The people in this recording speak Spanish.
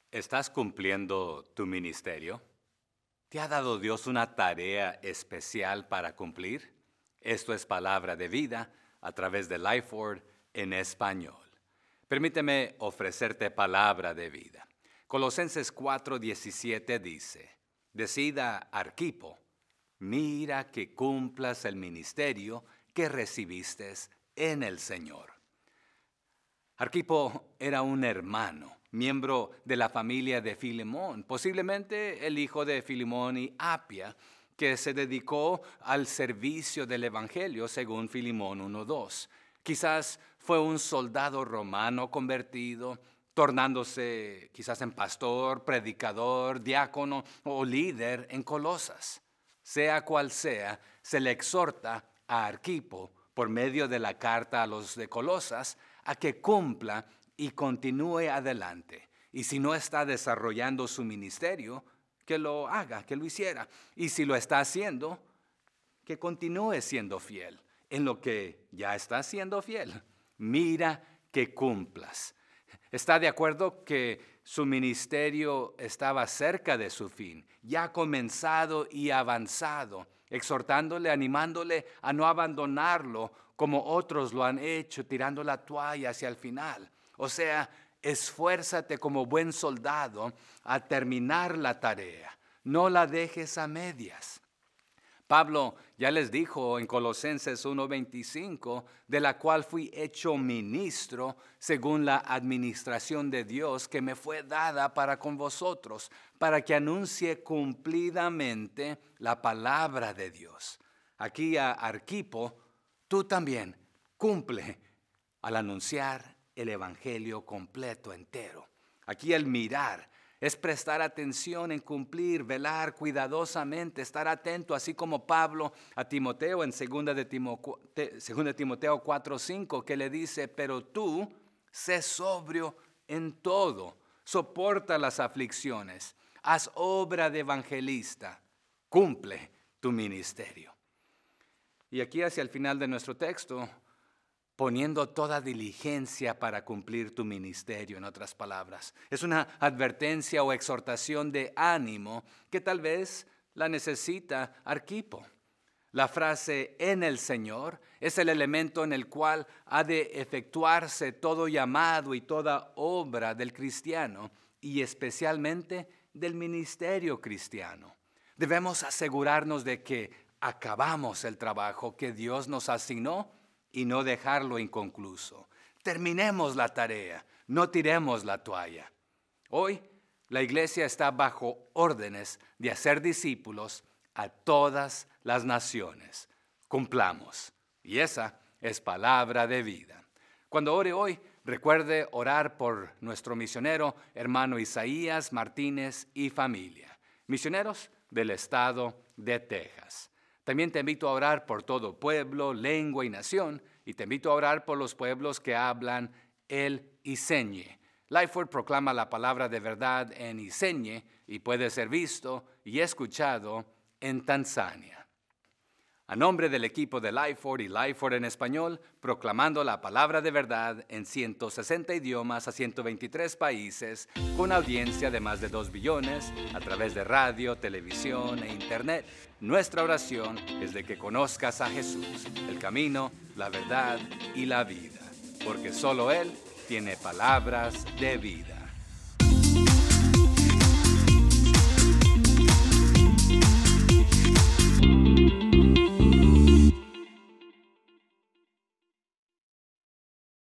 ¿Estás cumpliendo tu ministerio? ¿Te ha dado Dios una tarea especial para cumplir? Esto es Palabra de Vida a través de Lifeword en español. Permíteme ofrecerte palabra de vida. Colosenses 4:17 dice: Decida Arquipo, mira que cumplas el ministerio que recibiste en el Señor. Arquipo era un hermano, miembro de la familia de Filemón, posiblemente el hijo de Filemón y Apia, que se dedicó al servicio del Evangelio según Filemón 1:2. Quizás fue un soldado romano convertido, tornándose quizás en pastor, predicador, diácono o líder en Colosas. Sea cual sea, se le exhorta a Arquipo por medio de la carta a los de Colosas a que cumpla y continúe adelante. Y si no está desarrollando su ministerio, que lo haga, que lo hiciera. Y si lo está haciendo, que continúe siendo fiel en lo que ya está siendo fiel. Mira que cumplas. ¿Está de acuerdo que su ministerio estaba cerca de su fin, ya comenzado y avanzado, exhortándole, animándole a no abandonarlo como otros lo han hecho, tirando la toalla hacia el final? O sea, esfuérzate como buen soldado a terminar la tarea. No la dejes a medias. Pablo ya les dijo en Colosenses 1:25, de la cual fui hecho ministro según la administración de Dios que me fue dada para con vosotros, para que anuncie cumplidamente la palabra de Dios. Aquí a Arquipo, tú también cumple al anunciar el evangelio completo, entero. Aquí el mirar es prestar atención en cumplir, velar cuidadosamente, estar atento, así como Pablo a Timoteo en 2 Timoteo 4:5, que le dice: pero tú sé sobrio en todo, soporta las aflicciones, haz obra de evangelista, cumple tu ministerio. Y aquí hacia el final de nuestro texto, poniendo toda diligencia para cumplir tu ministerio, en otras palabras. Es una advertencia o exhortación de ánimo que tal vez la necesita Arquipo. La frase "en el Señor" es el elemento en el cual ha de efectuarse todo llamado y toda obra del cristiano, y especialmente del ministerio cristiano. Debemos asegurarnos de que acabamos el trabajo que Dios nos asignó y no dejarlo inconcluso. Terminemos la tarea, no tiremos la toalla. Hoy la iglesia está bajo órdenes de hacer discípulos a todas las naciones. Cumplamos. Y esa es palabra de vida. Cuando ore hoy, recuerde orar por nuestro misionero, hermano Isaías Martínez y familia, misioneros del estado de Texas. También te invito a orar por todo pueblo, lengua y nación, y te invito a orar por los pueblos que hablan el Iseñe. Lifeword proclama la palabra de verdad en Iseñe y puede ser visto y escuchado en Tanzania. A nombre del equipo de Lifeword y Lifeword en español, proclamando la palabra de verdad en 160 idiomas a 123 países, con audiencia de más de 2 billones, a través de radio, televisión e internet. Nuestra oración es de que conozcas a Jesús, el camino, la verdad y la vida, porque solo Él tiene palabras de vida.